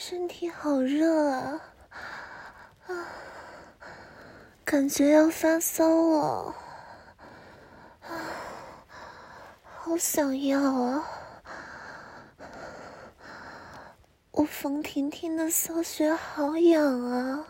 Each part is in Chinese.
身体好热啊，感觉要发烧了，好想要啊！我冯婷婷的骚穴好痒啊，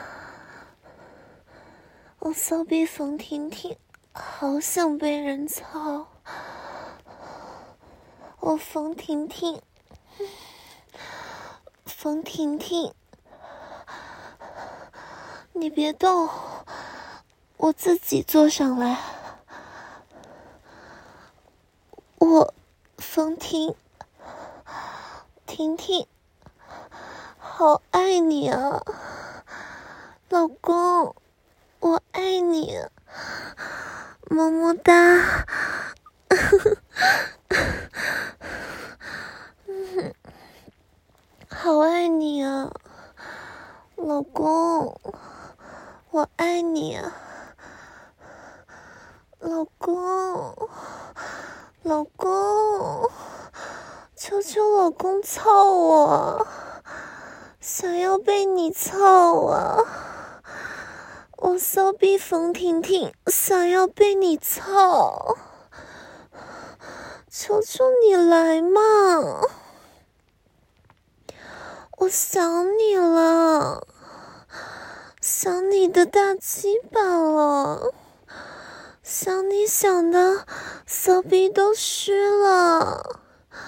我骚逼冯婷婷好想被人操，我冯婷婷，冯婷婷，你别动，我自己坐上来。我冯婷婷好爱你啊，老公，我爱你，么么哒。好爱你啊，老公，我爱你啊，老公，求求老公操我，想要被你操啊！我骚逼冯婷婷想要被你操，求求你来嘛！我想你了，想你的大鸡巴了，想你想的骚逼都湿了。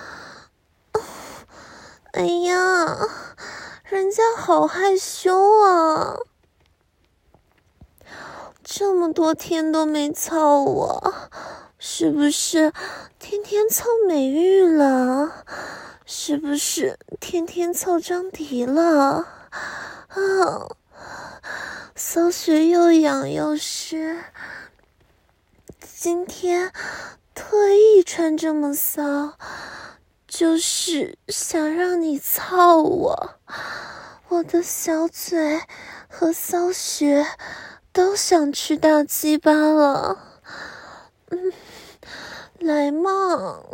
哎呀，人家好害羞啊，这么多天都没操我，是不是天天操美玉了？是不是天天操张迪了？啊，骚穴又痒又湿，今天特意穿这么骚，就是想让你操我，我的小嘴和骚穴都想吃大鸡巴了。来嘛，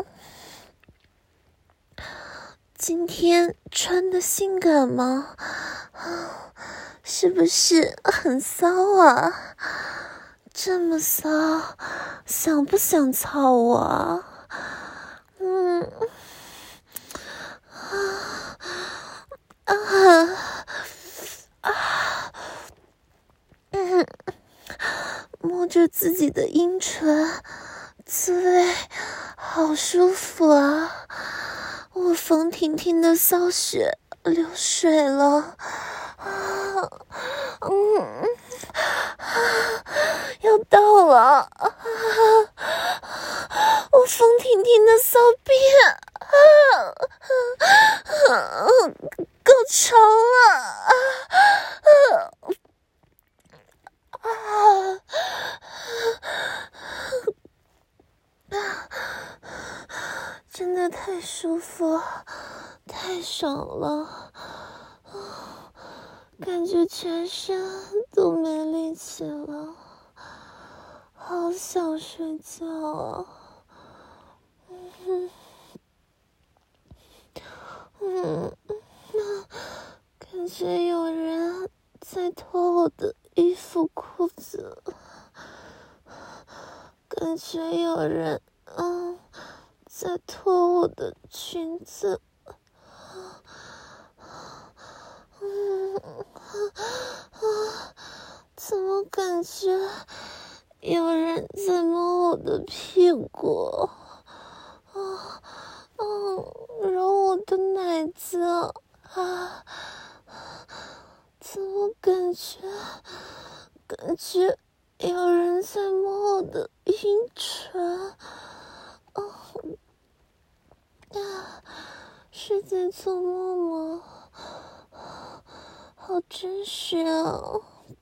今天穿的性感吗？是不是很骚啊？这么骚，想不想操我啊？摸着自己的阴唇，滋味好舒服啊！我冯婷婷的骚血流水了，要到了，我冯婷婷的骚逼够长了，真的太舒服，太爽了，感觉全身都没力气了，好想睡觉啊！感觉有人在脱我的衣服裤子，感觉有人在脱我的裙子，怎么感觉有人在摸我的屁股？揉我的奶子啊！怎么感觉有人在摸我的阴唇？是在做梦吗？好真实啊！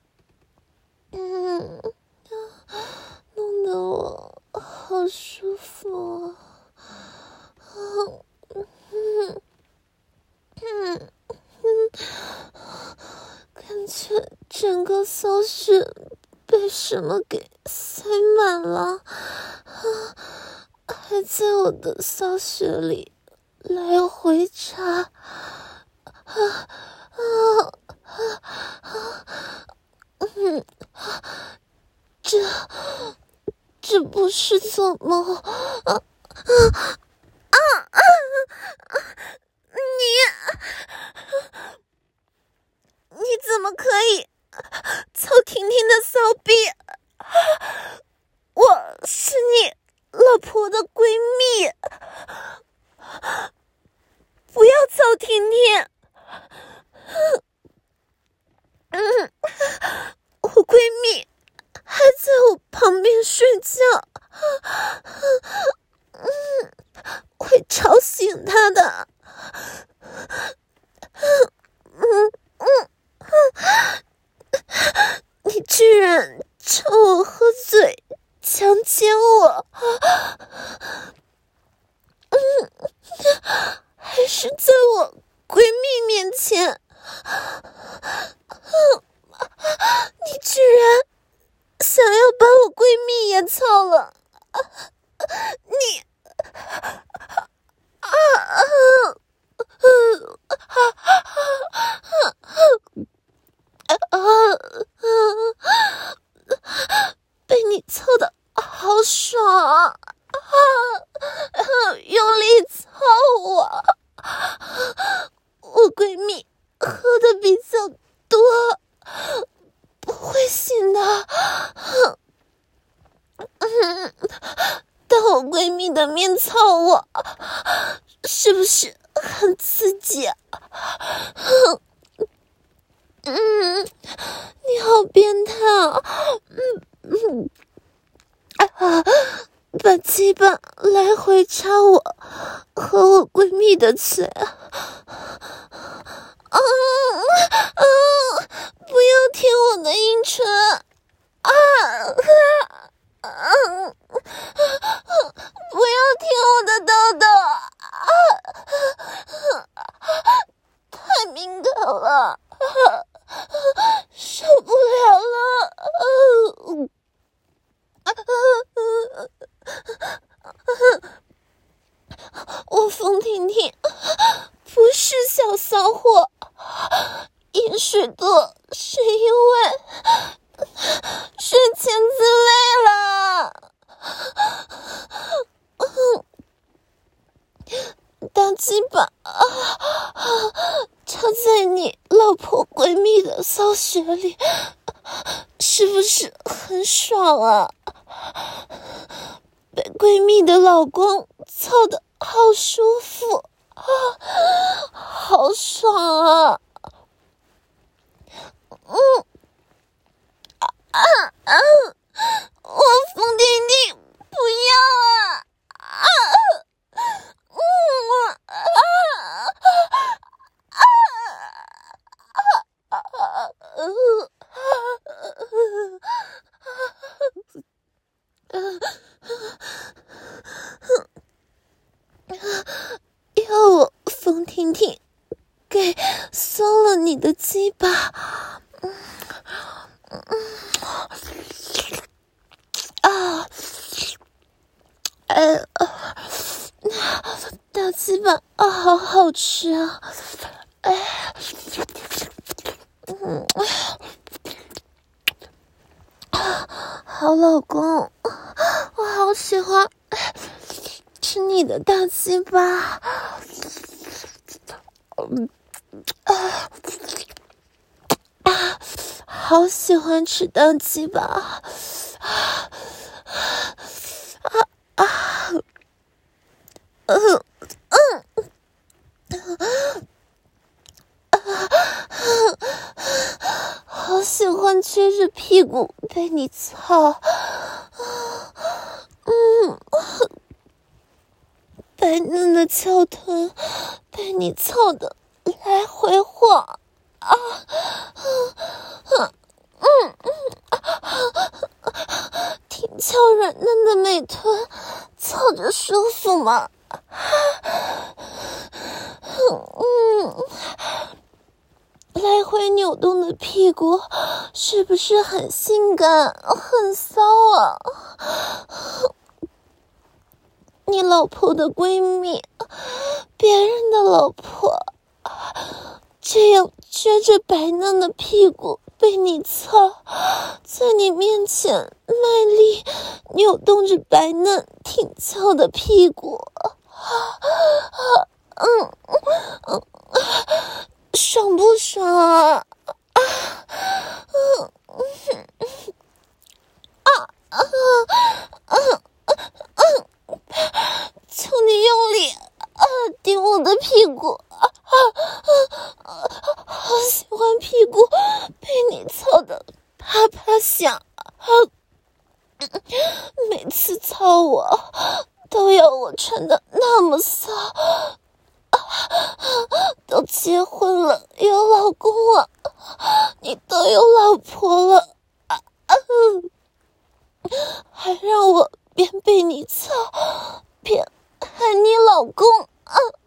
弄得我好舒服啊！感觉整个骚穴被什么给塞满了，还在我的骚穴里来回插， 这不是做梦你怎么可以操婷婷的骚逼？我是你老婆的闺蜜，不要操婷婷。我闺蜜还在我旁边睡觉，会吵醒她的。你居然趁我喝醉强奸我，还是在我闺蜜面前，你居然想要把我闺蜜也操了，你被你操的好爽用力操我，我闺蜜喝的比较多，不会醒的。当我闺蜜的面操我，是不是很刺激？你好变态啊！把鸡巴来回插我和我闺蜜的嘴，不要舔我的阴唇不要舔我的痘痘太敏感了，受不了了。我冯婷婷不是小骚货，饮水多是因为睡前自累了。大鸡巴插在你老婆闺蜜的骚穴里，是不是很爽啊？被闺蜜的老公操得好舒服好爽啊！我冯婷婷不要要我冯婷婷给松了你的鸡巴，大鸡巴好好吃啊！好老公，我好喜欢吃你的大鸡巴，好喜欢吃大鸡巴，好喜欢撅着屁股被你操，白嫩的翘臀被你操的来回晃，挺翘软嫩的美臀，操着舒服吗？来回扭动的屁股是不是很性感很骚啊？你老婆的闺蜜，别人的老婆，这这样撅着白嫩的屁股被你操，在你面前卖力扭动着白嫩挺翘的屁股，爽不爽啊？求你用力顶我的屁股，好喜欢屁股被你操的啪啪响，每次操我都要我穿的那么骚，都结婚了有老公了，你都有老婆了，还让我边被你操边喊你老公